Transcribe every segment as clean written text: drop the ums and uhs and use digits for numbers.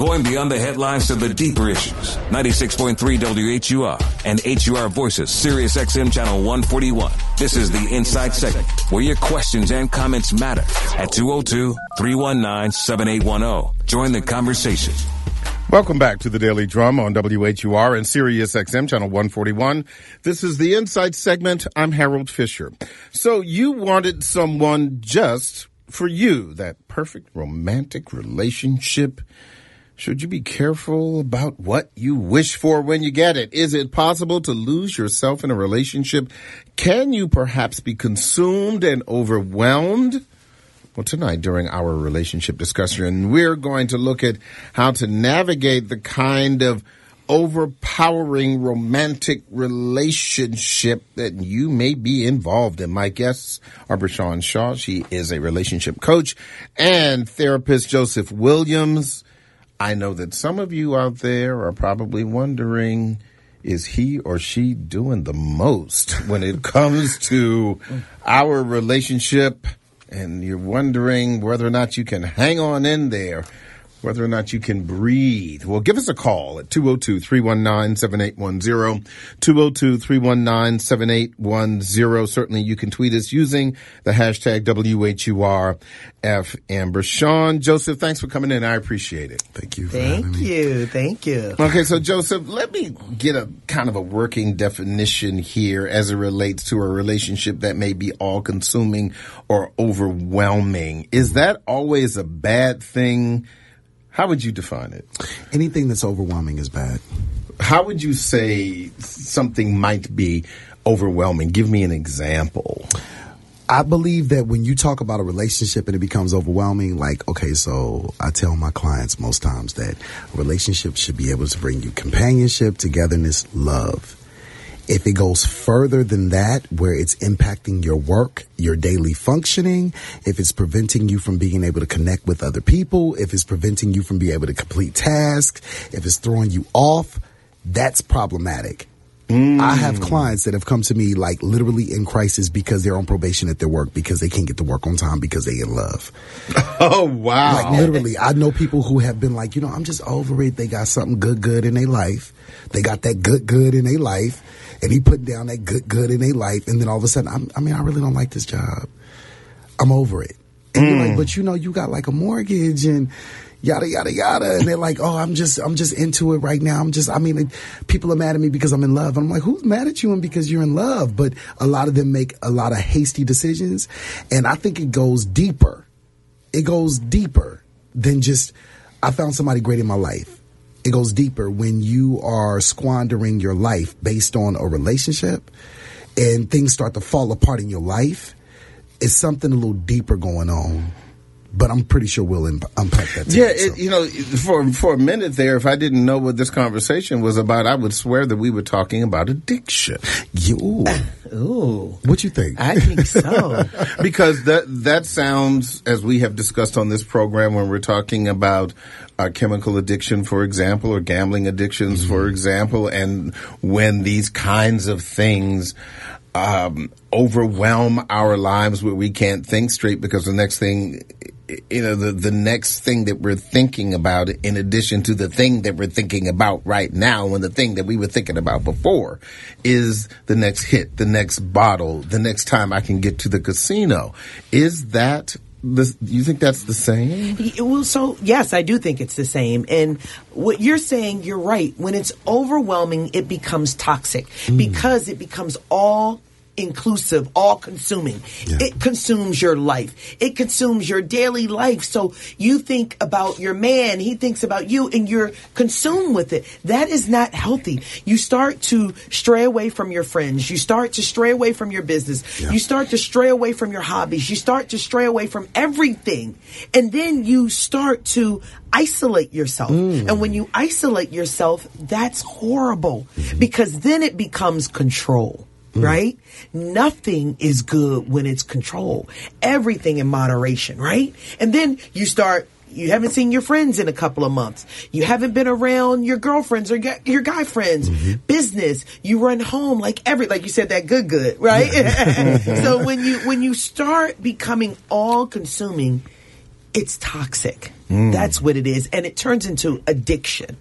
Going beyond the headlines to the deeper issues. 96.3 WHUR and HUR Voices, Sirius XM Channel 141. This is the Inside Segment, where your questions and comments matter. At 202-319-7810. Join the conversation. Welcome back to the Daily Drum on WHUR and Sirius XM Channel 141. This is the Inside Segment. I'm Harold Fisher. So you wanted someone just for you, that perfect romantic relationship. Should you be careful about what you wish for when you get it? Is it possible to lose yourself in a relationship? Can you perhaps be consumed and overwhelmed? Well, tonight during our relationship discussion, we're going to look at how to navigate the kind of overpowering romantic relationship that you may be involved in. My guests are Brashawn Shaw. She is a relationship coach, and therapist Joseph Williams. I know that some of you out there are probably wondering, is he or she doing the most when it comes to our relationship? And you're wondering whether or not you can hang on in there, whether or not you can breathe. Well, give us a call at 202-319-7810, 202-319-7810. Certainly you can tweet us using the hashtag WHURFM. Brashawn, Joseph, thanks for coming in. I appreciate it. Thank you. Thank you. Okay, so Joseph, let me get a kind of a working definition here as it relates to a relationship that may be all-consuming or overwhelming. Is that always a bad thing? How would you define it? Anything that's overwhelming is bad. How would you say something might be overwhelming? Give me an example. I believe that when you talk about a relationship and it becomes overwhelming, like, okay, so I tell my clients most times that a relationship should be able to bring you companionship, togetherness, love. If it goes further than that, where it's impacting your work, your daily functioning, if it's preventing you from being able to connect with other people, if it's preventing you from being able to complete tasks, if it's throwing you off, that's problematic. I have clients that have come to me like literally in crisis because they're on probation at their work because they can't get to work on time because they're in love. Oh, wow. Like literally, I know people who have been like, I'm just over it. They got something good in their life. They got that good in their life. And he put down that good in their life. And then all of a sudden, I really don't like this job. I'm over it. And you're like, but you got like a mortgage and yada, yada, yada. And they're like, oh, I'm just into it right now. People are mad at me because I'm in love. And I'm like, who's mad at you and because you're in love? But a lot of them make a lot of hasty decisions. And I think it goes deeper. It goes deeper than just, I found somebody great in my life. It goes deeper when you are squandering your life based on a relationship and things start to fall apart in your life. It's something a little deeper going on. But I'm pretty sure we'll unpack that today. Yeah, for a minute there, if I didn't know what this conversation was about, I would swear that we were talking about addiction. Ooh. What you think? I think so. Because that sounds, as we have discussed on this program when we're talking about chemical addiction, for example, or gambling addictions, for example, and when these kinds of things overwhelm our lives where we can't think straight because the next thing, the next thing that we're thinking about, in addition to the thing that we're thinking about right now and the thing that we were thinking about before, is the next hit, the next bottle, the next time I can get to the casino. Is that you think that's the same? Well, so yes, I do think it's the same. And what you're saying, you're right. When it's overwhelming, it becomes toxic because it becomes all inclusive, all consuming. Yeah. It consumes your life. It consumes your daily life. So you think about your man, he thinks about you, and you're consumed with it. That is not healthy. You start to stray away from your friends. You start to stray away from your business. Yeah. You start to stray away from your hobbies. You start to stray away from everything. And then you start to isolate yourself. And when you isolate yourself, that's horrible because then it becomes control. Right? Nothing is good when it's control. Everything in moderation, right? And then you haven't seen your friends in a couple of months. You haven't been around your girlfriends or your guy friends. Business. You run home like you said, that good, right? So when you start becoming all consuming, it's toxic. That's what it is. And it turns into addiction.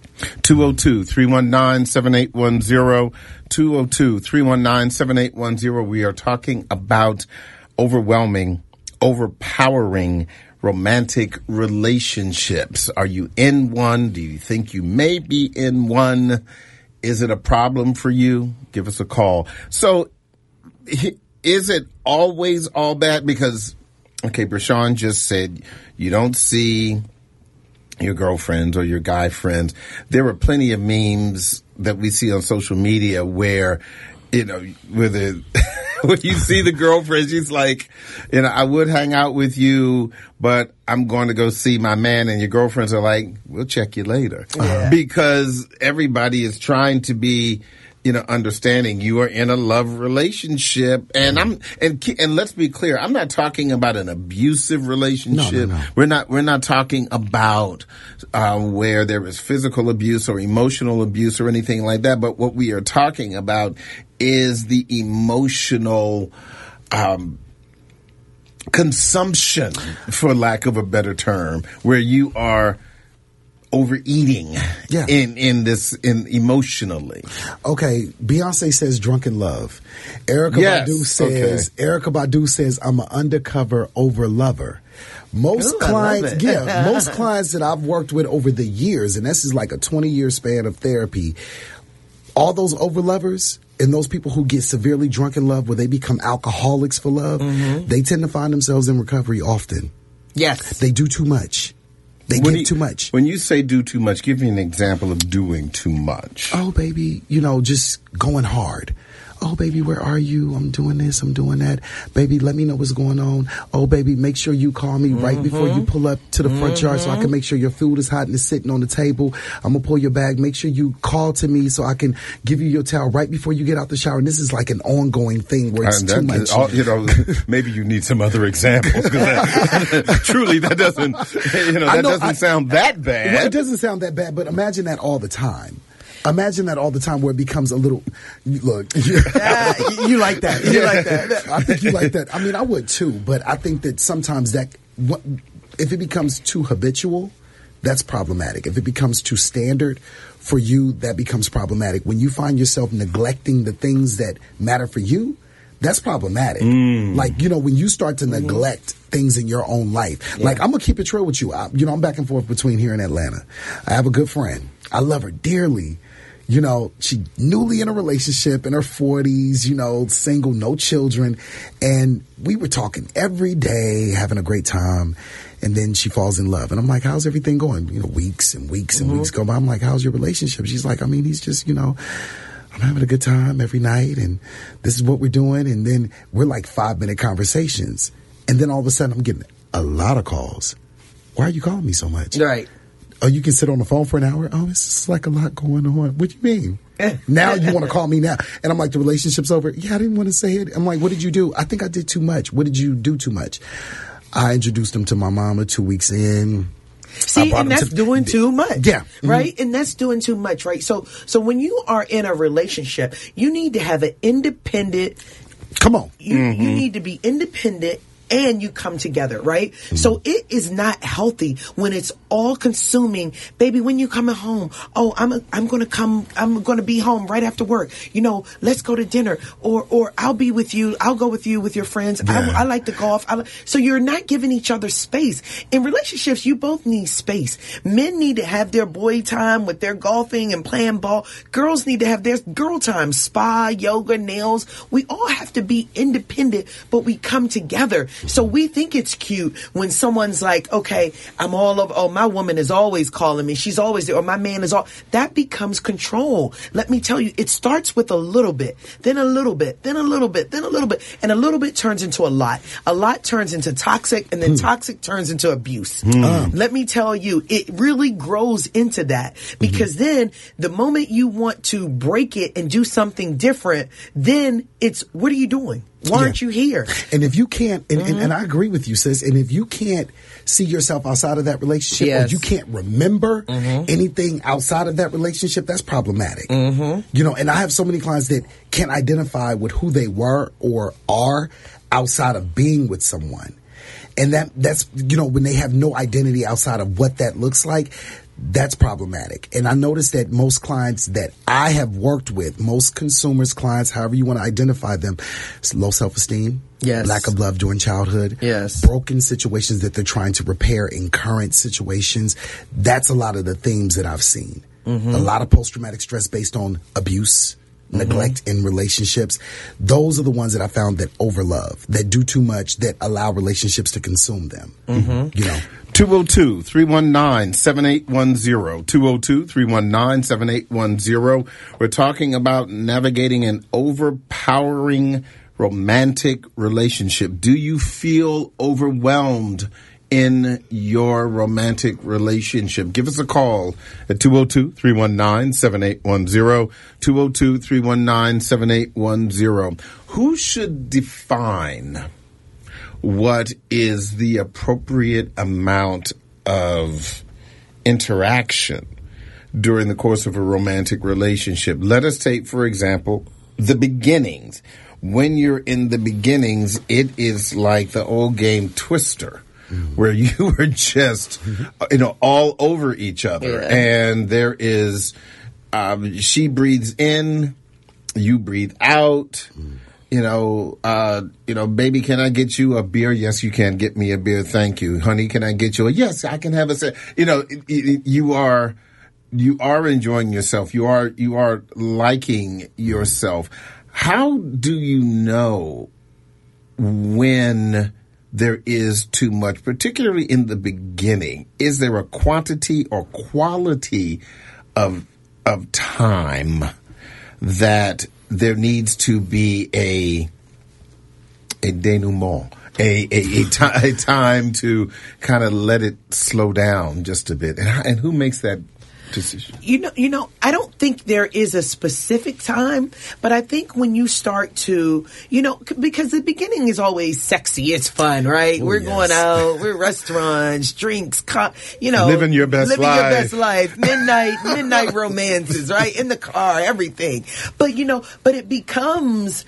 202-319-7810. 202-319-7810. We are talking about overwhelming, overpowering romantic relationships. Are you in one? Do you think you may be in one? Is it a problem for you? Give us a call. So, is it always all bad? Because, okay, Brashawn just said you don't see your girlfriends or your guy friends. There are plenty of memes that we see on social media where, you know, when you see the girlfriend, she's like, you know, I would hang out with you, but I'm going to go see my man. And your girlfriends are like, we'll check you later. Yeah. Because everybody is trying to be, you know, understanding you are in a love relationship. And and let's be clear, I'm not talking about an abusive relationship. No. We're not talking about, where there is physical abuse or emotional abuse or anything like that. But what we are talking about is the emotional, consumption, for lack of a better term, where you are overeating in emotionally. Okay, Beyonce says drunken love. Erykah Badu says I'm an undercover over lover. Most clients that I've worked with over the years, and this is like a 20-year span of therapy, all those over lovers and those people who get severely drunk in love where they become alcoholics for love, they tend to find themselves in recovery often. Yes. They do too much. They give too much. When you say do too much, give me an example of doing too much. Oh, baby, you know, just going hard. Oh, baby, where are you? I'm doing this, I'm doing that. Baby, let me know what's going on. Oh, baby, make sure you call me right before you pull up to the front yard so I can make sure your food is hot and is sitting on the table. I'm going to pull your bag. Make sure you call to me so I can give you your towel right before you get out the shower. And this is like an ongoing thing where it's too much. You know, maybe you need some other examples. Truly, that doesn't, doesn't sound that bad. Well, it doesn't sound that bad, but imagine that all the time. Imagine that all the time where it becomes a little, look. You like that. You like that. I think you like that. I mean, I would too, but I think that sometimes if it becomes too habitual, that's problematic. If it becomes too standard for you, that becomes problematic. When you find yourself neglecting the things that matter for you, that's problematic. Like, you know, when you start to neglect things in your own life. Like, I'm going to keep it real with you. I'm back and forth between here and Atlanta. I have a good friend. I love her dearly. You know, she newly in a relationship, in her 40s, you know, single, no children. And we were talking every day, having a great time. And then she falls in love. And I'm like, how's everything going? You know, weeks and weeks and weeks go by. I'm like, how's your relationship? She's like, I mean, he's just, you know, I'm having a good time every night. And this is what we're doing. And then we're like 5-minute conversations. And then all of a sudden I'm getting a lot of calls. Why are you calling me so much? Right. Oh, you can sit on the phone for an hour? Oh, it's just like a lot going on. What do you mean? Now you want to call me now? And I'm like, the relationship's over? Yeah, I didn't want to say it. I'm like, what did you do? I think I did too much. What did you do too much? I introduced him to my mama 2 weeks in. See, and that's doing too much. Yeah. Right? And that's doing too much, right? So when you are in a relationship, you need to have an independent... Come on. You need to be independent and you come together, right? So it is not healthy when it's all consuming. Baby, when you coming home? Oh, I'm going to be home right after work. You know, let's go to dinner or I'll be with you. I'll go with you with your friends. Yeah. I like to golf. So you're not giving each other space. In relationships, you both need space. Men need to have their boy time with their golfing and playing ball. Girls need to have their girl time, spa, yoga, nails. We all have to be independent, but we come together. So we think it's cute when someone's like, okay, I'm all over. Oh, my woman is always calling me. She's always there. Or my man is all. That becomes control. Let me tell you, it starts with a little bit, then a little bit, then a little bit, then a little bit. And a little bit turns into a lot. A lot turns into toxic, and then toxic turns into abuse. Let me tell you, it really grows into that. Because then the moment you want to break it and do something different, then it's, what are you doing? Why aren't you here? And if you can't, and I agree with you, sis, and if you can't see yourself outside of that relationship, or you can't remember anything outside of that relationship, that's problematic. You know, and I have so many clients that can't identify with who they were or are outside of being with someone. And that's, when they have no identity outside of what that looks like, that's problematic. And I noticed that most clients that I have worked with, most consumers, clients, however you want to identify them, it's low self-esteem, yes, lack of love during childhood, yes, broken situations that they're trying to repair in current situations. That's a lot of the themes that I've seen. Mm-hmm. A lot of post-traumatic stress based on abuse, neglect in relationships. Those are the ones that I found that overlove, that do too much, that allow relationships to consume them. 202-319-7810. 202-319-7810. We're talking about navigating an overpowering romantic relationship. Do you feel overwhelmed in your romantic relationship? Give us a call at 202-319-7810, 202-319-7810. Who should define what is the appropriate amount of interaction during the course of a romantic relationship? Let us take, for example, the beginnings. When you're in the beginnings, it is like the old game Twister, where you are just, all over each other. Yeah. And there is, she breathes in, you breathe out. Baby, can I get you a beer? Yes, you can. Get me a beer. Thank you. Honey, can I get you yes, I can have a you are enjoying yourself. You are liking yourself. How do you know when there is too much, particularly in the beginning? Is there a quantity or quality of time that there needs to be a denouement, a time to kind of let it slow down just a bit? And who makes that decision? I don't think there is a specific time, but I think when you start to, because the beginning is always sexy, it's fun, right? We're going out, we're restaurants, drinks, living your best life, midnight romances, right? In the car, everything. But it becomes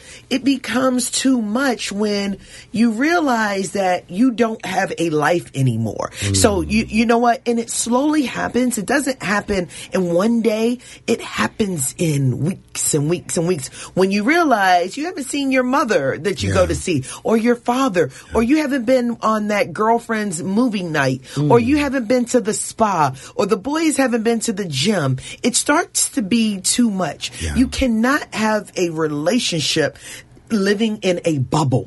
too much when you realize that you don't have a life anymore. So you know what? And it slowly happens. It doesn't happen in one day. It happens in weeks and weeks and weeks when you realize you haven't seen your mother that you go to see, or your father, or you haven't been on that girlfriend's movie night, or you haven't been to the spa, or the boys haven't been to the gym. It starts to be too much. Yeah. You cannot have a relationship living in a bubble.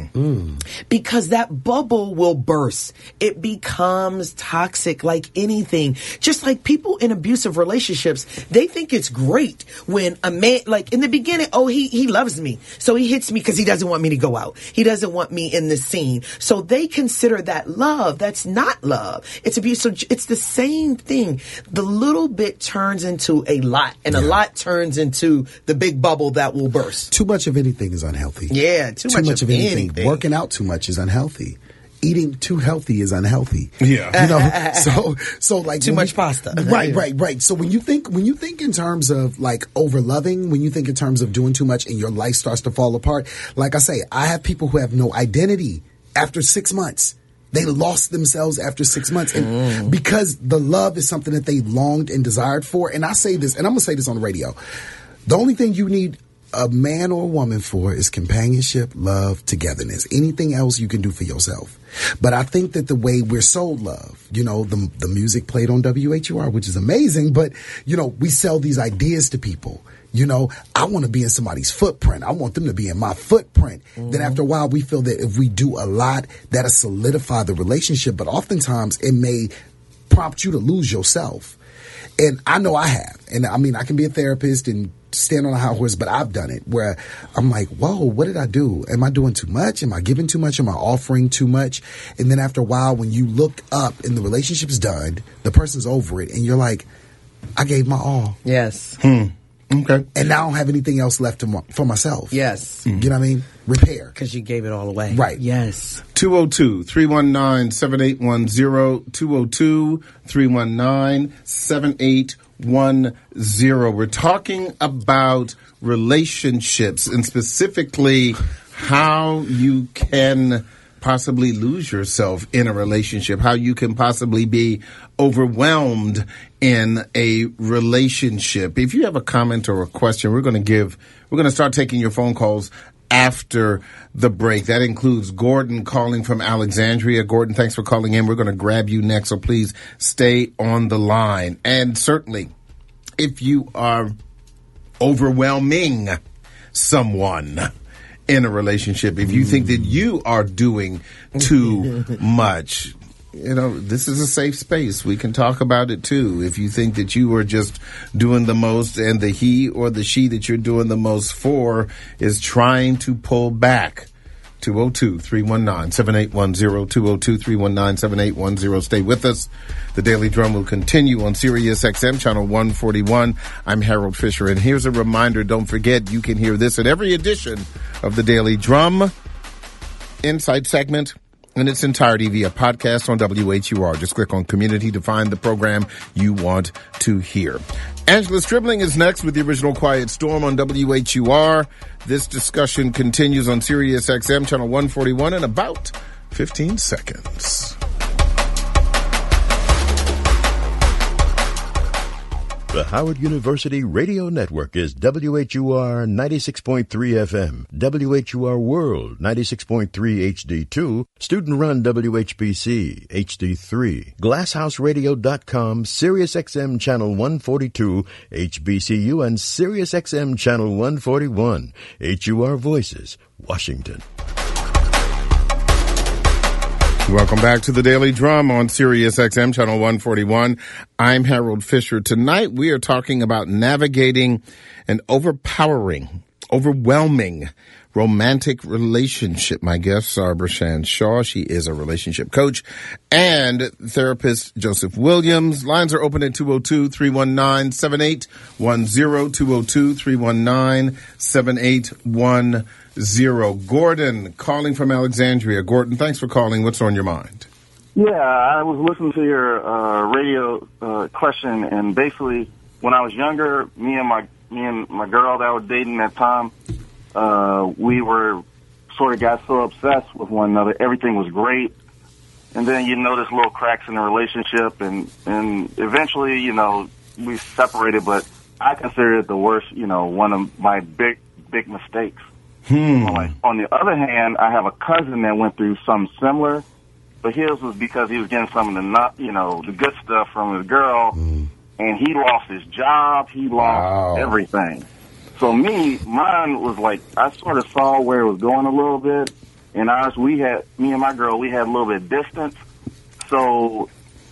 Because that bubble will burst. It becomes toxic like anything. Just like people in abusive relationships, they think it's great when a man, like in the beginning, he loves me, so he hits me because he doesn't want me to go out. He doesn't want me in the scene. So they consider that love. That's not love. It's abuse. So it's the same thing. The little bit turns into a lot, and a lot turns into the big bubble that will burst. Too much of anything is unhealthy. Yeah, too much of anything. Working out too much is unhealthy. Eating too healthy is unhealthy. Yeah. So like too much pasta. Right. So when you think in terms of like over loving, when you think in terms of doing too much and your life starts to fall apart, like I say, I have people who have no identity after 6 months. They lost themselves after 6 months. And because the love is something that they longed and desired for. And I say this, and I'm going to say this on the radio. The only thing you need a man or a woman for is companionship, love, togetherness. Anything else you can do for yourself. But I think that the way we're sold love, the music played on WHUR, which is amazing, but, we sell these ideas to people. I want to be in somebody's footprint. I want them to be in my footprint. Then after a while, we feel that if we do a lot, that'll solidify the relationship. But oftentimes it may prompt you to lose yourself. And I know I have. And I mean, I can be a therapist and stand on a high horse, but I've done it where I'm like, whoa, what did I do? Am I doing too much? Am I giving too much? Am I offering too much? And then after a while, when you look up and the relationship's done, the person's over it, and you're like, I gave my all. Yes. Okay. And now I don't have anything else left for myself. Yes. You know what I mean? Repair. Because you gave it all away. Right. Yes. 202-319-7810. 202-319-7810. We're talking about relationships and specifically how you can possibly lose yourself in a relationship, how you can possibly be overwhelmed in a relationship. If you have a comment or a question, we're going to start taking your phone calls after the break. That includes Gordon calling from Alexandria. Gordon, thanks for calling in. We're going to grab you next, so please stay on the line. And certainly, if you are overwhelming someone in a relationship, if you think that you are doing too much, this is a safe space. We can talk about it too. If you think that you are just doing the most and the he or the she that you're doing the most for is trying to pull back, 202-319-7810, 202-319-7810. Stay with us. The Daily Drum will continue on Sirius XM Channel 141. I'm Harold Fisher, and here's a reminder. Don't forget, you can hear this at every edition of the Daily Drum Insight segment in its entirety via podcast on WHUR. Just click on Community to find the program you want to hear. Angela Stribling is next with the original Quiet Storm on WHUR. This discussion continues on Sirius XM Channel 141 in about 15 seconds. The Howard University Radio Network is WHUR 96.3 FM, WHUR World 96.3 HD2, student-run WHBC HD3, GlassHouseRadio.com, SiriusXM Channel 142, HBCU, and SiriusXM Channel 141, HUR Voices, Washington. Welcome back to the Daily Drum on Sirius XM Channel 141. I'm Harold Fisher. Tonight we are talking about navigating an overwhelming romantic relationship. My guests are Brashan Shaw. She is a relationship coach, and therapist Joseph Williams. Lines are open at 202-319-7810, 202-319-7810. Gordon calling from Alexandria. Gordon, thanks for calling. What's on your mind? Yeah, I was listening to your radio question, and basically, when I was younger, me and my girl that I was dating at the time, we were sort of got so obsessed with one another. Everything was great, and then you notice little cracks in the relationship, and eventually, we separated. But I consider it the worst, one of my big mistakes. On the other hand, I have a cousin that went through something similar, but his was because he was getting some of the good stuff from his girl, and he lost his job, he lost everything. So mine was like, I sort of saw where it was going a little bit, and me and my girl, we had a little bit of distance. So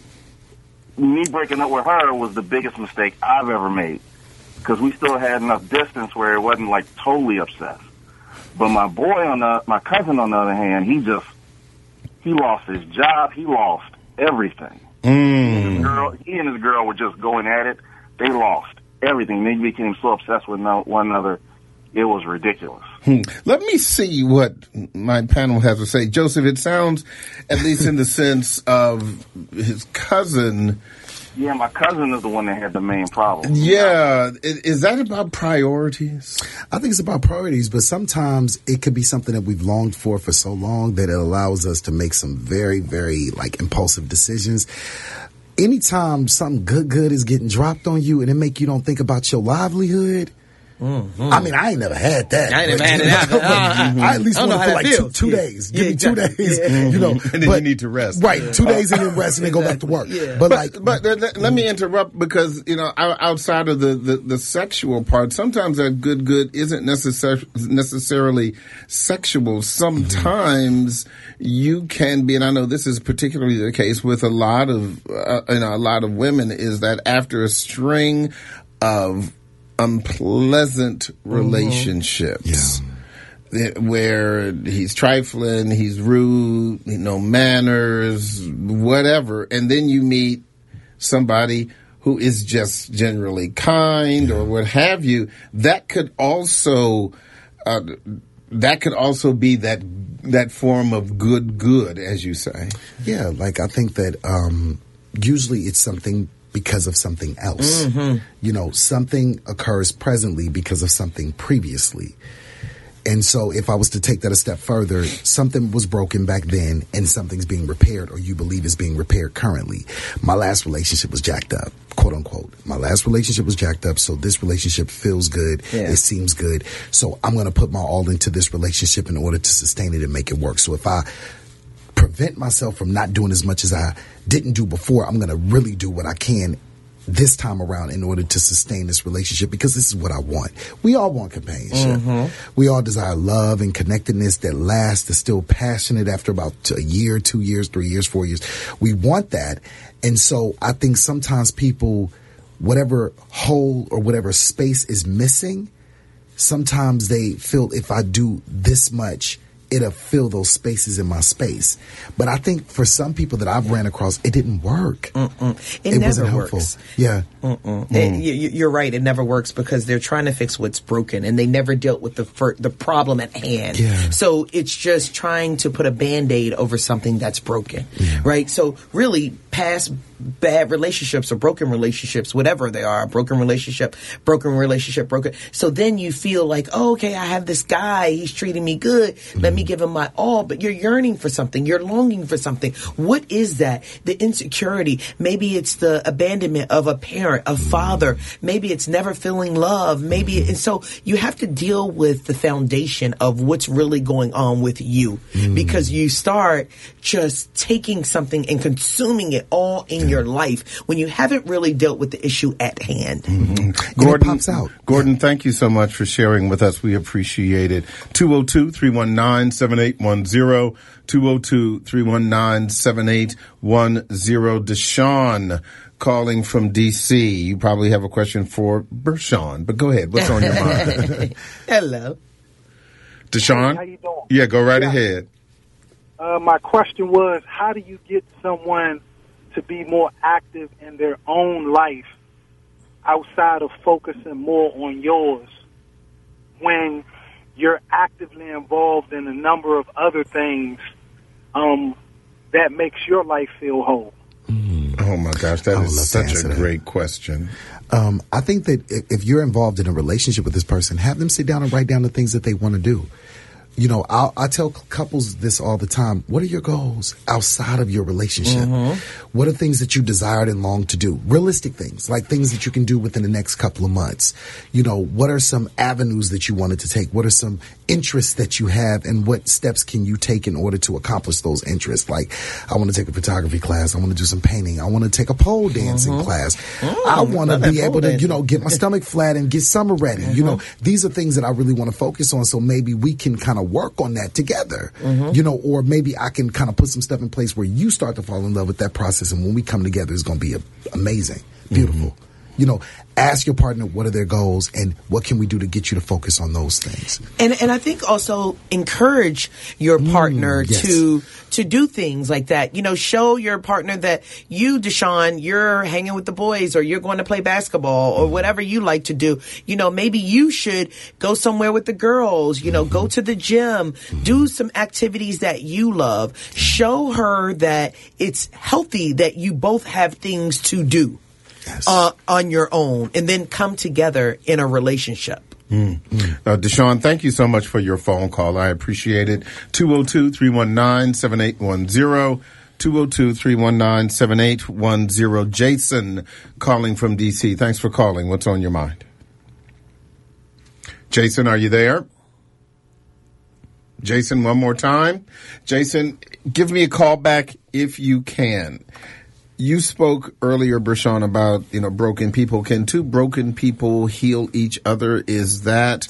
me breaking up with her was the biggest mistake I've ever made, because we still had enough distance where it wasn't like totally obsessed. But my cousin on the other hand, he lost his job. He lost everything. He and his girl were just going at it. They lost everything. They became so obsessed with one another. It was ridiculous. Let me see what my panel has to say. Joseph, it sounds, at least in the sense of his cousin. Yeah, my cousin is the one that had the main problem. Yeah. Is that about priorities? I think it's about priorities, but sometimes it could be something that we've longed for so long that it allows us to make some very, very, impulsive decisions. Anytime something good is getting dropped on you and it make you don't think about your livelihood, I mean, I ain't never had that. I ain't never had it either. I at least want to feel like two days. Give me 2 days, and then you need to rest. Right, 2 days and then rest and then go back to work. Yeah. But let me interrupt, because outside of the sexual part, sometimes that good isn't necessarily sexual. Sometimes you can be, and I know this is particularly the case with a lot of women, is that after a string of unpleasant relationships, where he's trifling, he's rude, no manners, whatever, and then you meet somebody who is just generally kind or what have you, that could also be that form of good, as you say. Yeah, I think that usually it's something because of something else. Something occurs presently because of something previously. And so if I was to take that a step further, something was broken back then and something's being repaired, or you believe is being repaired currently. My last relationship was jacked up, quote unquote. My last relationship was jacked up, so this relationship feels good. Yeah. It seems good. So I'm going to put my all into this relationship in order to sustain it and make it work. So if I prevent myself from not doing as much as I didn't do before, I'm going to really do what I can this time around in order to sustain this relationship, because this is what I want. We all want companionship. We all desire love and connectedness that lasts, that's still passionate after about a year, 2 years, 3 years, 4 years. We want that. And so I think sometimes people, whatever hole or whatever space is missing, sometimes they feel if I do this much, it'll fill those spaces in my space. But I think for some people that I've ran across, it didn't work. It never wasn't helpful. works. Yeah. You're right. It never works because they're trying to fix what's broken, and they never dealt with the problem at hand. Yeah. So it's just trying to put a Band-Aid over something that's broken, right? So really, past bad relationships or broken relationships, whatever they are, broken relationship. So then you feel like, oh, okay, I have this guy. He's treating me good. Let me give him my all. But you're yearning for something. You're longing for something. What is that? The insecurity. Maybe it's the abandonment of a parent, a father. Maybe it's never feeling love. And so you have to deal with the foundation of what's really going on with you, because you start just taking something and consuming it all in your life when you haven't really dealt with the issue at hand. Gordon, it pops out. Gordon, thank you so much for sharing with us. We appreciate it. 202-319-7810. 202-319-7810. Deshaun calling from D.C. You probably have a question for Bershawn, but go ahead. What's on your mind? Hello. Deshaun? How you doing? Yeah, go right ahead. My question was, how do you get someone to be more active in their own life outside of focusing more on yours when you're actively involved in a number of other things that makes your life feel whole? Oh, my gosh, that is such a great question. I think that if you're involved in a relationship with this person, have them sit down and write down the things that they want to do. You know, I tell couples this all the time. What are your goals outside of your relationship? What are things that you desired and long to do? Realistic things, like things that you can do within the next couple of months. You know, what are some avenues that you wanted to take? What are some interests that you have, and what steps can you take in order to accomplish those interests? Like, I want to take a photography class. I want to do some painting. I want to take a pole dancing class. I want to be able to, you know, get my stomach flat and get summer ready. You know, these are things that I really want to focus on. So maybe we can kind of work on that together, you know, or maybe I can kind of put some stuff in place where you start to fall in love with that process. And when we come together, it's going to be amazing, beautiful. You know, ask your partner what are their goals and what can we do to get you to focus on those things. And I think also encourage your partner to do things like that. You know, show your partner that you, Deshaun, you're hanging with the boys, or you're going to play basketball, or whatever you like to do. You know, maybe you should go somewhere with the girls, you know, go to the gym, do some activities that you love. Show her that it's healthy that you both have things to do. On your own, and then come together in a relationship. Deshaun, thank you so much for your phone call. I appreciate it. 202-319-7810. 202-319-7810. Jason calling from D.C. Thanks for calling. What's on your mind? Jason, are you there? Jason, one more time. Jason, give me a call back if you can. You spoke earlier, Bershawn, about, you know, broken people. Can two broken people heal each other? Is that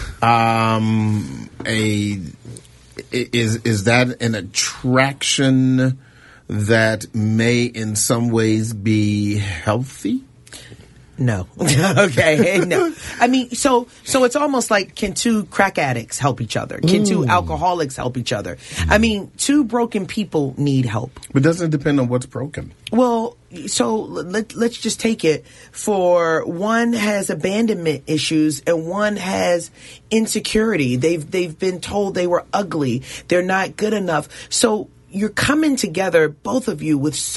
is that an attraction that may in some ways be healthy? No. Okay. No. I mean, so it's almost like, can two crack addicts help each other? Can two alcoholics help each other? I mean, two broken people need help. But doesn't it depend on what's broken? Well, so let's just take it for one has abandonment issues and one has insecurity. They've been told they were ugly. They're not good enough. So you're coming together, both of you, with so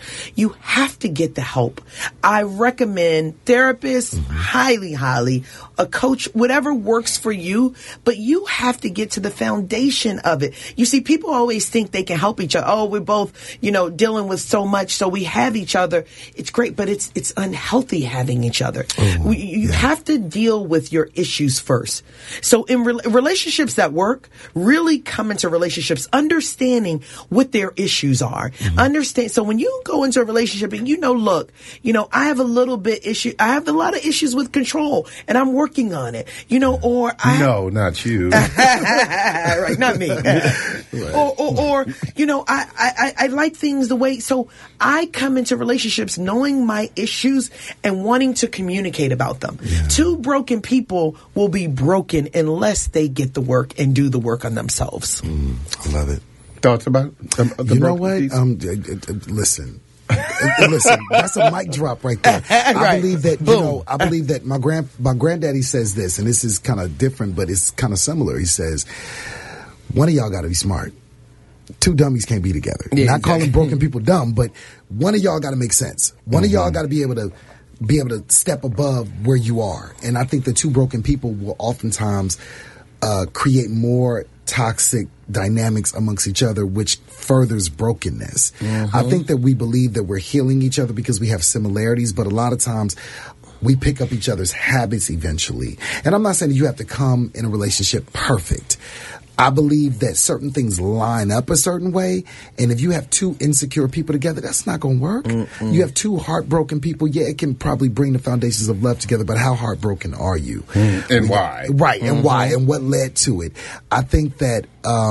you have to get the help. I recommend therapists, highly, highly, a coach, whatever works for you, but you have to get to the foundation of it. You see, people always think they can help each other. Oh, we're both, dealing with so much, so we have each other. It's great, but it's unhealthy having each other. You have to deal with your issues first. So in relationships that work, really come into relationships understanding what their issues are. Understand. So when you go into a relationship and look, I have a little bit issue. I have a lot of issues with control, and I'm working on it. Or no, not you. Right, not me. Or I like things the way. So I come into relationships knowing my issues and wanting to communicate about them. Yeah. Two broken people will be broken unless they get the work and do the work on themselves. I love it. Thoughts about the you know what? Listen, that's a mic drop right there. I believe that I believe that my granddaddy says this, and this is kind of different, but it's kind of similar. He says, one of y'all got to be smart. Two dummies can't be together. Yeah, not calling broken people dumb, but one of y'all got to make sense. One of y'all got to be able to step above where you are. And I think the two broken people will oftentimes create more toxic dynamics amongst each other, which furthers brokenness. I think that we believe that we're healing each other because we have similarities, but a lot of times we pick up each other's habits eventually. And I'm not saying that you have to come in a relationship perfect. I believe that certain things line up a certain way, and if you have two insecure people together, that's not going to work. You have two heartbroken people, it can probably bring the foundations of love together, but how heartbroken are you? And why? Right, and why, and what led to it? I think that,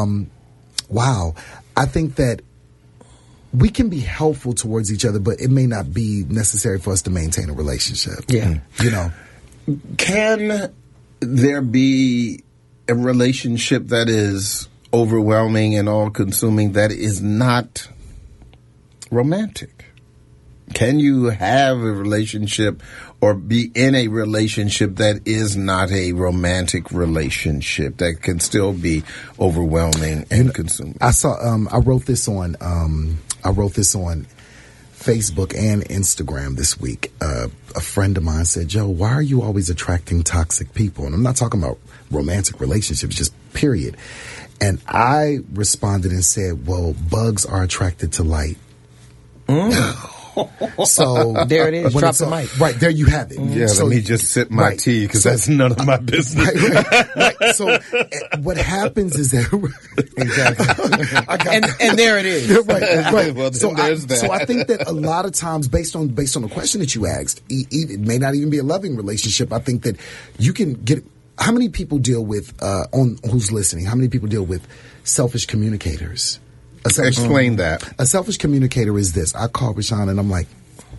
I think that we can be helpful towards each other, but it may not be necessary for us to maintain a relationship. Yeah. Can there be a relationship that is overwhelming and all-consuming that is not romantic? Can you have a relationship or be in a relationship that is not a romantic relationship that can still be overwhelming and consuming? I wrote this on Facebook and Instagram this week. A friend of mine said, Joe, why are you always attracting toxic people? And I'm not talking about romantic relationships, just period. And I responded and said, well, bugs are attracted to light. So there it is. Drop the mic. Right, there you have it. Yeah, so, let me just sip my tea because that's none of my business. Right. So what happens is that exactly, and there it is. Right. Well, so there's that. So I think that a lot of times, based on the question that you asked, it may not even be a loving relationship. I think that you can get. How many people deal with who's listening? How many people deal with selfish communicators? Explain that. A selfish communicator is this. I call Rashawn and I'm like,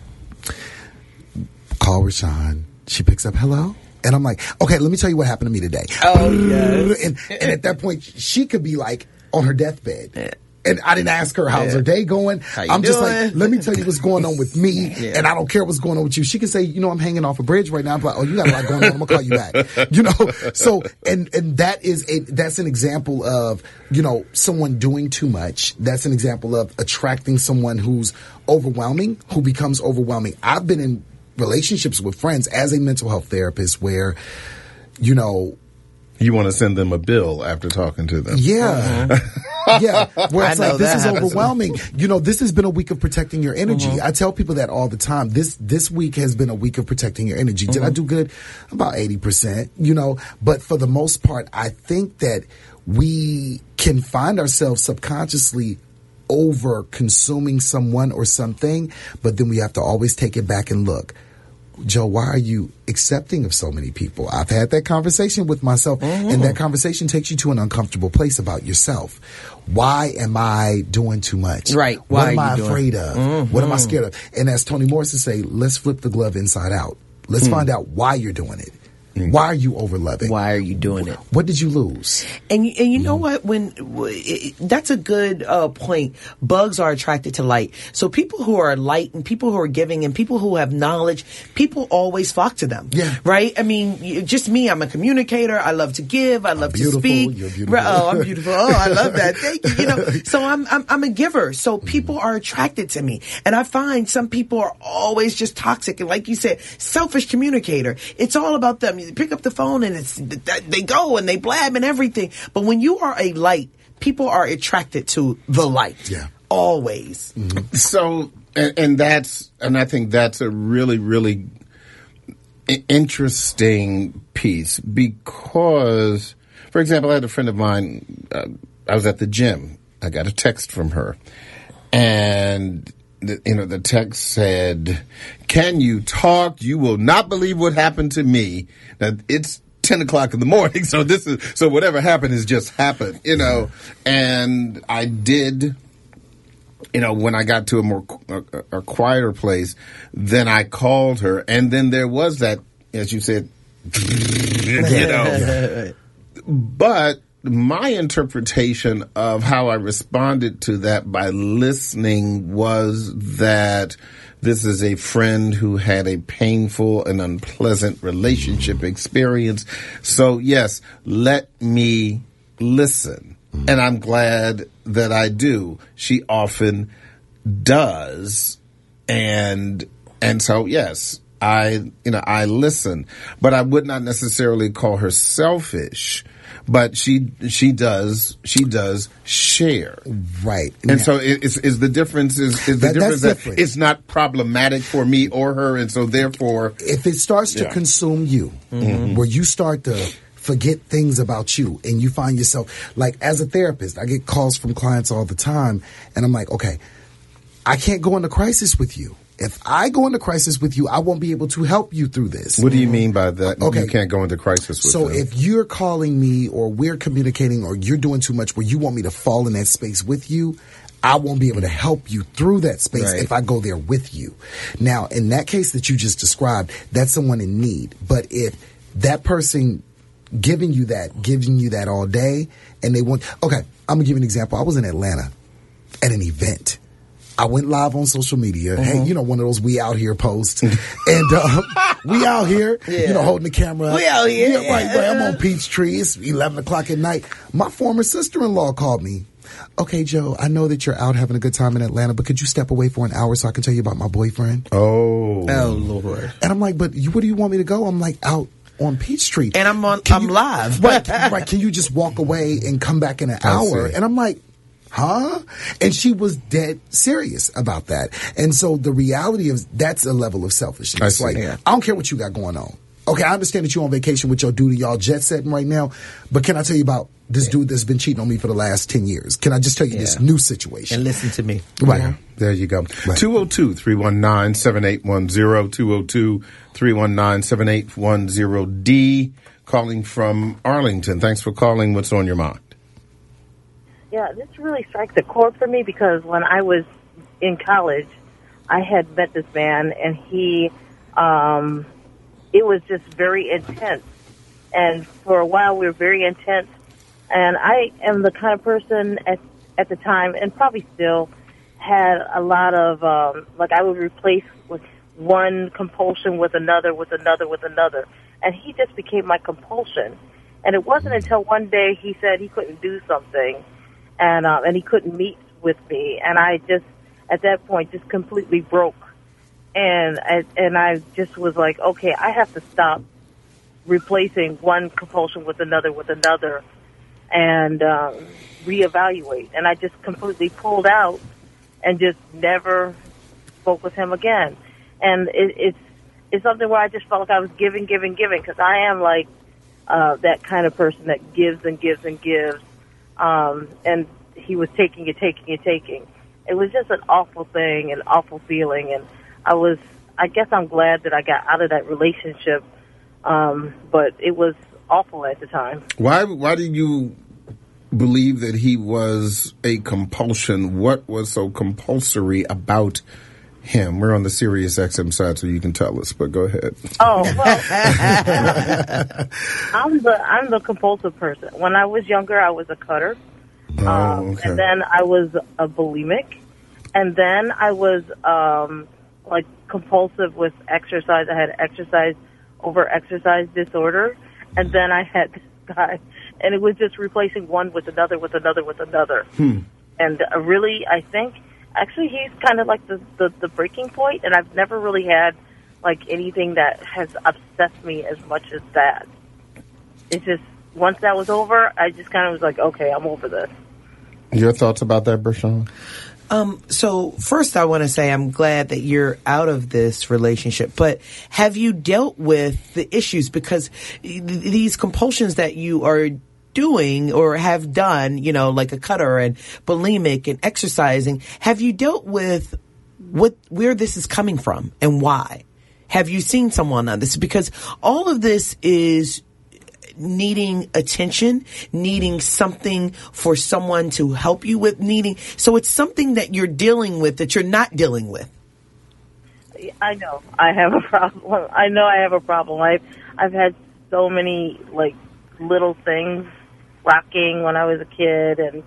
call Rashawn. She picks up, hello? And I'm like, okay, let me tell you what happened to me today. Oh, yes. And at that point, she could be like on her deathbed. And I didn't ask her, how's her day going? I'm just like, let me tell you what's going on with me. And I don't care what's going on with you. She can say, I'm hanging off a bridge right now. I'm like, oh, you got a lot going on. I'm going to call you back. So, and that's an example of, someone doing too much. That's an example of attracting someone who's overwhelming, who becomes overwhelming. I've been in relationships with friends as a mental health therapist where, you want to send them a bill after talking to them. Yeah. Yeah. Where it's like, this is overwhelming. This has been a week of protecting your energy. I tell people that all the time. This week has been a week of protecting your energy. Did I do good? About 80%, but for the most part, I think that we can find ourselves subconsciously over consuming someone or something, but then we have to always take it back and look. Joe, why are you accepting of so many people? I've had that conversation with myself, and that conversation takes you to an uncomfortable place about yourself. Why am I doing too much? Right. What am I afraid of? What am I scared of? And as Toni Morrison say, let's flip the glove inside out. Let's find out why you're doing it. Why are you over loving? Why are you doing it? What did you lose? And you know what? That's a good point. Bugs are attracted to light. So people who are light and people who are giving and people who have knowledge, people always flock to them. Yeah. Right? I mean, just me. I'm a communicator. I love to give. I love to speak. You're beautiful. Oh, I'm beautiful. Oh, I love that. Thank you. You know, so I'm a giver. So people are attracted to me. And I find some people are always just toxic. And like you said, selfish communicator. It's all about them. You pick up the phone and they go and they blab and everything. But when you are a light, people are attracted to the light. Yeah. Always. Mm-hmm. So, and I think that's a really, really interesting piece because, for example, I had a friend of mine, I was at the gym. I got a text from her and the text said, "Can you talk? You will not believe what happened to me." Now, it's 10 o'clock in the morning, so whatever happened has just happened, and I did, when I got to a quieter place, then I called her, and then there was that, as you said, but my interpretation of how I responded to that by listening was that this is a friend who had a painful and unpleasant relationship experience. So yes, let me listen. And I'm glad that I do. She often does. And so yes, I listen, but I would not necessarily call her selfish. But she does share, right? And so is the difference that it's not problematic for me or her, and so therefore, if it starts to consume you, where you start to forget things about you, and you find yourself like as a therapist, I get calls from clients all the time, and I'm like, okay, I can't go into crisis with you. If I go into crisis with you, I won't be able to help you through this. What do you mean by that? Okay. You can't go into crisis with So them. if you're calling me or we're communicating or you're doing too much where you want me to fall in that space with you, I won't be able to help you through that space if I go there with you. Now, in that case that you just described, that's someone in need. But if that person giving you that all day and they want, okay, I'm going to give you an example. I was in Atlanta at an event. I went live on social media. Hey, one of those we out here posts. And we out here, holding the camera. We out here. Yeah, right. I'm on Peachtree. It's 11 o'clock at night. My former sister-in-law called me. Okay, Joe, I know that you're out having a good time in Atlanta, but could you step away for an hour so I can tell you about my boyfriend? Oh, Lord. And I'm like, but where do you want me to go? I'm like, out on Peachtree. And I'm live. Right. Can you just walk away and come back in an hour? And I'm like, huh? And she was dead serious about that. And so the reality is that's a level of selfishness. I don't care what you got going on. Okay, I understand that you're on vacation with your dude, y'all jet setting right now, but can I tell you about this dude that's been cheating on me for the last 10 years? Can I just tell you this new situation? And listen to me. Right. Yeah. There you go. Right. 202-319-7810, 202-319-7810D, calling from Arlington. Thanks for calling. What's on your mind? Yeah, this really strikes a chord for me because when I was in college, I had met this man, and he, it was just very intense. And for a while, we were very intense. And I am the kind of person at the time, and probably still, had a lot of, I would replace with one compulsion with another, with another, with another. And he just became my compulsion. And it wasn't until one day he said he couldn't do something. And he couldn't meet with me, and I just at that point just completely broke, and I just was like, okay, I have to stop replacing one compulsion with another, and reevaluate. And I just completely pulled out and just never spoke with him again. And it's something where I just felt like I was giving, because I am like that kind of person that gives and gives and gives. And he was taking. It was just an awful thing, an awful feeling, and I guess I'm glad that I got out of that relationship, but it was awful at the time. Why do you believe that he was a compulsion? What was so compulsory about him? We're on the Sirius XM side, so you can tell us, but go ahead. Oh, well, I'm the compulsive person. When I was younger, I was a cutter. Okay. And then I was a bulimic. And then I was, like, compulsive with exercise. I had over-exercise disorder. And then I had this guy. And it was just replacing one with another, with another, with another. And really, I think, actually, he's kind of like the breaking point. And I've never really had, like, anything that has obsessed me as much as that. It's just, once that was over, I just kind of was like, okay, I'm over this. Your thoughts about that, Bershawn? So first I want to say I'm glad that you're out of this relationship, but have you dealt with the issues? Because these compulsions that you are doing or have done, you know, like a cutter and bulimic and exercising, have you dealt with where this is coming from and why? Have you seen someone on this? Because all of this is needing attention, needing something for someone to help you with, so it's something that you're dealing with that you're not dealing with. I know I have a problem. I've had so many, like, little things rocking when I was a kid, and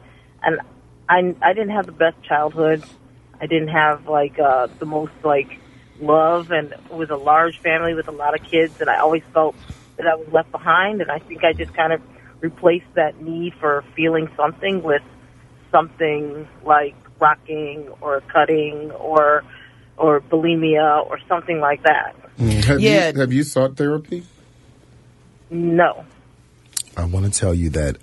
I didn't have the best childhood. I didn't have, like, the most, like, love, and it was a large family with a lot of kids, and I always felt that I was left behind, and I think I just kind of replaced that need for feeling something with something like rocking or cutting or bulimia or something like that. Have you sought therapy? No. I want to tell you that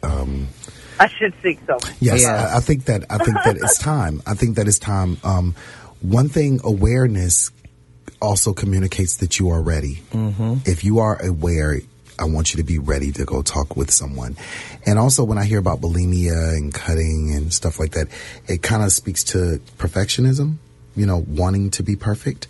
I should think so. Yes, yeah. I think that it's time. I think that it's time. One thing, awareness also communicates that you are ready. If you are aware, I want you to be ready to go talk with someone. And also, when I hear about bulimia and cutting and stuff like that, it kind of speaks to perfectionism, you know, wanting to be perfect.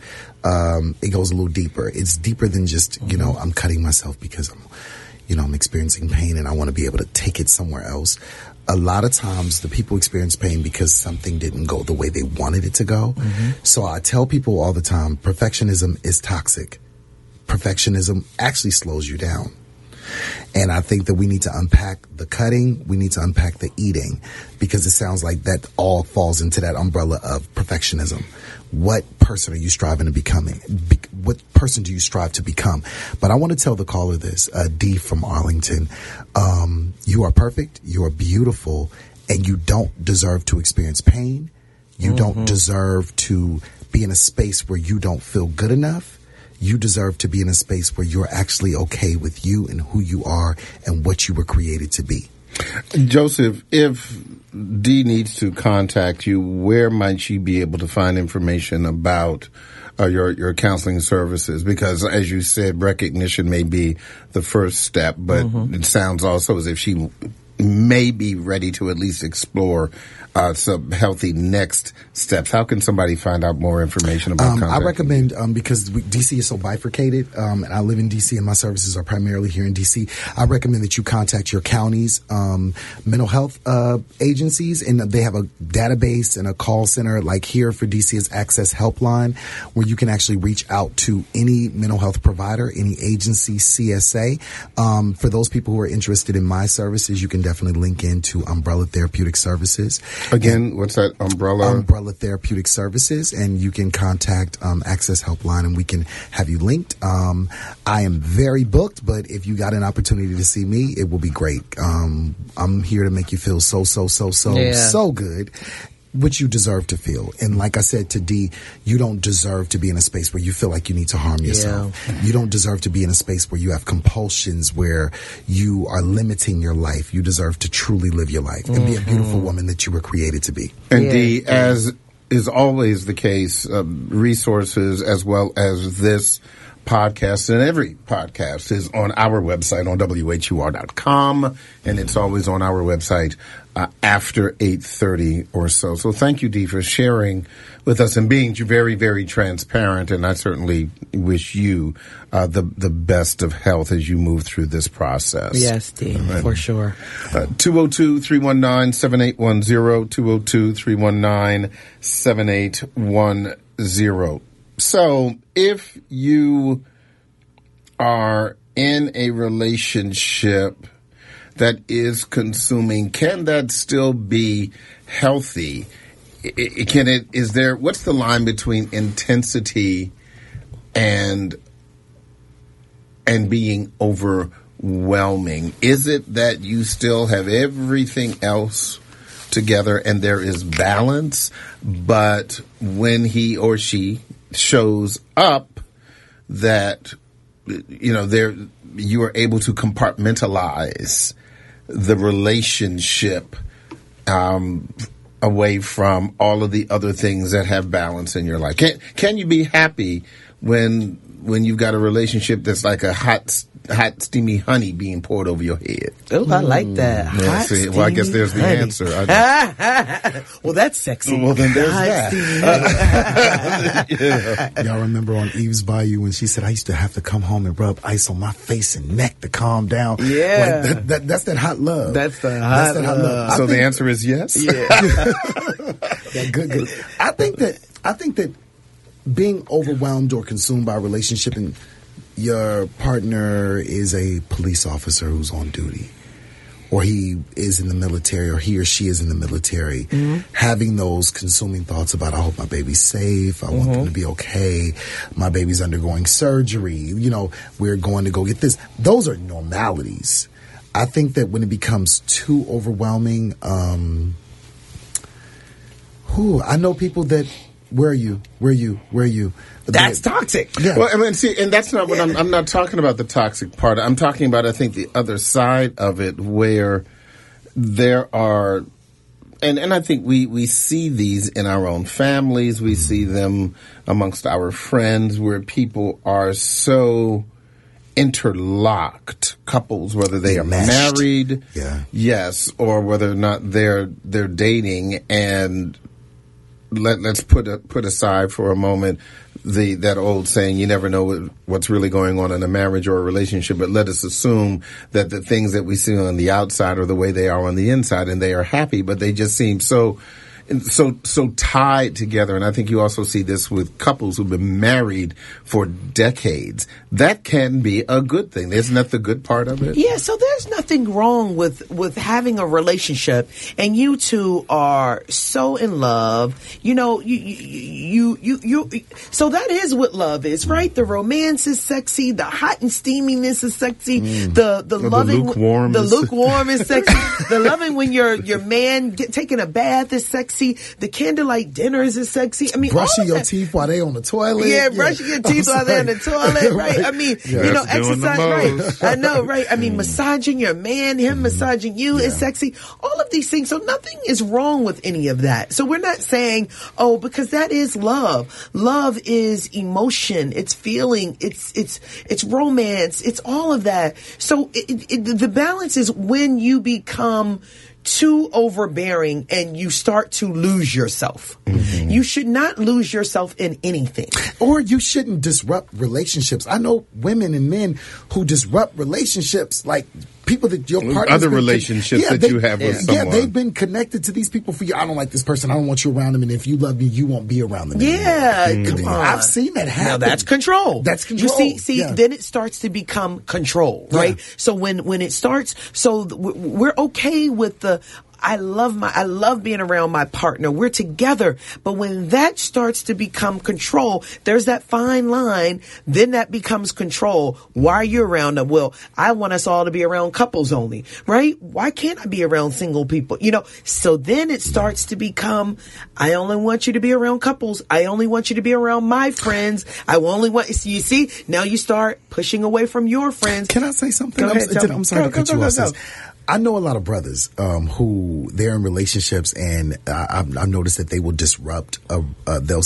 It goes a little deeper. It's deeper than just, you know, I'm cutting myself because I'm experiencing pain and I want to be able to take it somewhere else. A lot of times the people experience pain because something didn't go the way they wanted it to go. So I tell people all the time, perfectionism is toxic. Perfectionism actually slows you down. And I think that we need to unpack the cutting. We need to unpack the eating, because it sounds like that all falls into that umbrella of perfectionism. What person are you striving to becoming? What person do you strive to become? But I want to tell the caller this, D from Arlington. You are perfect. You are beautiful, and you don't deserve to experience pain. You don't deserve to be in a space where you don't feel good enough. You deserve to be in a space where you're actually okay with you and who you are and what you were created to be. Joseph, if Dee needs to contact you, where might she be able to find information about your counseling services? Because, as you said, recognition may be the first step, but it sounds also as if she may be ready to at least explore some healthy next steps. How can somebody find out more information about I recommend, because DC is so bifurcated, and I live in DC and my services are primarily here in DC, I recommend that you contact your county's mental health agencies, and they have a database and a call center, like here for DC is Access Helpline, where you can actually reach out to any mental health provider, any agency, CSA. For those people who are interested in my services, you can definitely link into Umbrella Therapeutic Services. Again, what's that umbrella? Umbrella Therapeutic Services, and you can contact Access Helpline, and we can have you linked. I am very booked, but if you got an opportunity to see me, it will be great. I'm here to make you feel so good, which you deserve to feel. And like I said to Dee, you don't deserve to be in a space where you feel like you need to harm yourself. You don't deserve to be in a space where you have compulsions, where you are limiting your life. You deserve to truly live your life and be a beautiful woman that you were created to be. And Dee, as is always the case, resources as well as this podcast and every podcast is on our website on WHUR.com, and it's always on our website after 8:30 or so. So thank you, Dee, for sharing with us and being very, very transparent. And I certainly wish you the best of health as you move through this process. Yes, Dee, for sure. 202-319-7810, 202-319-7810. 0. So if you are in a relationship that is consuming, can that still be healthy? What's the line between intensity and being overwhelming? Is it that you still have everything else together and there is balance, but when he or she shows up, that you are able to compartmentalize the relationship away from all of the other things that have balance in your life? Can you be happy when you've got a relationship that's like a hot steamy honey being poured over your head? Oh, I like that. Well, I guess there's the answer. Well, that's sexy. Well, then there's that. Y'all remember on Eve's Bayou when she said, I used to have to come home and rub ice on my face and neck to calm down? Yeah. Like that's that hot love. That's the hot love. So the answer is yes? Yeah. Yeah, good. I think that being overwhelmed or consumed by a relationship and your partner is a police officer who's on duty, or he is in the military, or he or she is in the military, having those consuming thoughts about, I hope my baby's safe, I want them to be okay, my baby's undergoing surgery, we're going to go get this. Those are normalities. I think that when it becomes too overwhelming, I know people that, where are you? That's toxic. Yeah. Well, and that's not what I'm not talking about the toxic part. I'm talking about, I think, the other side of it, where there are, and I think we see these in our own families. We see them amongst our friends, where people are so interlocked, couples, whether they are married, yes, or whether or not they're dating. And let's put aside for a moment that old saying, you never know what's really going on in a marriage or a relationship, but let us assume that the things that we see on the outside are the way they are on the inside, and they are happy, but they just seem so tied together. And I think you also see this with couples who've been married for decades. That can be a good thing. Isn't that the good part of it? Yeah, so there's nothing wrong with having a relationship and you two are so in love. So that is what love is, right? The romance is sexy, the hot and steaminess is sexy, the loving, the lukewarm is sexy, the loving when your man taking a bath is sexy. The candlelight dinners is sexy. Brushing your teeth while they on the toilet. Yeah, brushing your teeth while they're on the toilet, right? Exercise, right? I know, right? Massaging your man, him massaging you is sexy. All of these things. So nothing is wrong with any of that. So we're not saying, because that is love. Love is emotion. It's feeling. It's romance. It's all of that. So the balance is when you become too overbearing and you start to lose yourself. You should not lose yourself in anything. Or you shouldn't disrupt relationships. I know women and men who disrupt relationships, like people that your partner, other relationships that you have with someone. Yeah, they've been connected to these people for you. I don't like this person. I don't want you around them. And if you love me, you won't be around them anymore. Yeah, come on. I've seen that happen. Now that's control. That's control. You see, then it starts to become control, right? Yeah. So when it starts, we're okay with the, I love being around my partner. We're together. But when that starts to become control, there's that fine line. Then that becomes control. Why are you around them? Well, I want us all to be around couples only, right? Why can't I be around single people? So then it starts to become, I only want you to be around couples. I only want you to be around my friends. I only want, you see, now you start pushing away from your friends. Can I say something? Go ahead, I'm sorry to cut you off. I know a lot of brothers who they're in relationships, and I've noticed that they will disrupt. They'll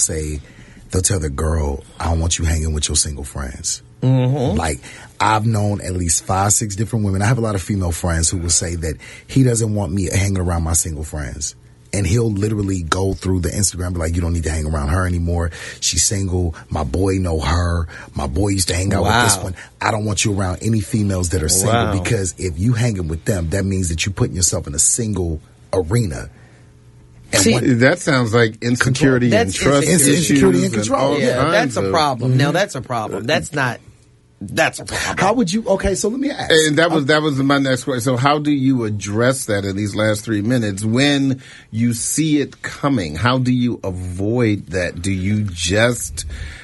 tell their girl, "I don't want you hanging with your single friends." Like, I've known at least 5-6 different women. I have a lot of female friends who will say that he doesn't want me hanging around my single friends. And he'll literally go through the Instagram, be like, you don't need to hang around her anymore. She's single. My boy know her. My boy used to hang out with this one. I don't want you around any females that are single, because if you hanging with them, that means that you're putting yourself in a single arena. That sounds like insecurity and trust issues. Insecurity and control. Yeah, that's a problem. Now that's a problem. That's a problem. How would you? Okay, so let me ask. And that was my next question. So how do you address that in these last 3 minutes when you see it coming? How do you avoid that? Do you just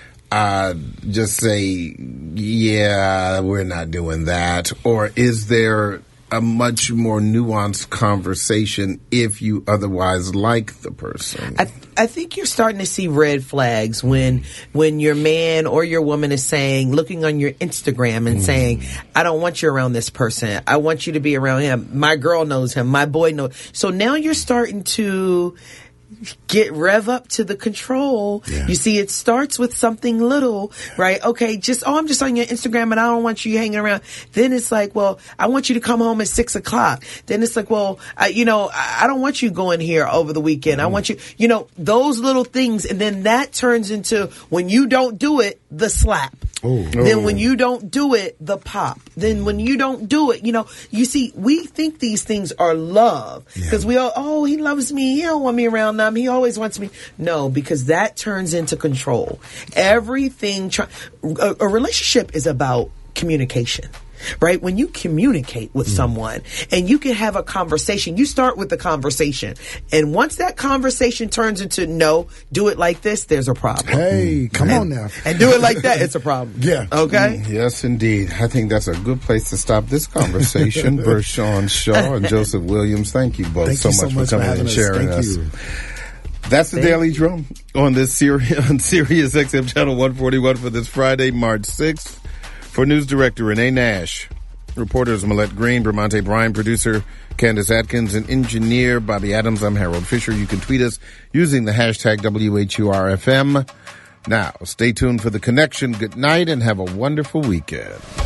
say, yeah, we're not doing that? Or is there a much more nuanced conversation if you otherwise like the person? I think you're starting to see red flags when your man or your woman is looking on your Instagram and saying, I don't want you around this person. I want you to be around him. My girl knows him. My boy knows. So now you're starting to rev up to the control. Yeah. You see, it starts with something little, right? Okay, I'm just on your Instagram and I don't want you hanging around. Then it's like, well, I want you to come home at 6 o'clock. Then it's like, well, I don't want you going here over the weekend. I want you, those little things. And then that turns into, when you don't do it, the slap. Then when you don't do it, the pop. Then when you don't do it, you see, we think these things are love because we all, he loves me. He don't want me around him. He always wants me. No, because that turns into control. Everything, a relationship is about communication. Right? When you communicate with someone and you can have a conversation, you start with the conversation. And once that conversation turns into, no, do it like this, there's a problem. Hey, come on now. And do it like that, it's a problem. Yeah. Okay? Yes, indeed. I think that's a good place to stop this conversation. Vershawn Shaw and Joseph Williams, thank you both so much for coming and sharing us. That's the Daily Drum on this Sirius XM Channel 141 for this Friday, March 6th. For News Director Renee Nash, reporters Millette Green, Bramante Bryan, producer Candace Atkins, and engineer Bobby Adams, I'm Harold Fisher. You can tweet us using the hashtag WHURFM. Now, stay tuned for The Connection. Good night and have a wonderful weekend.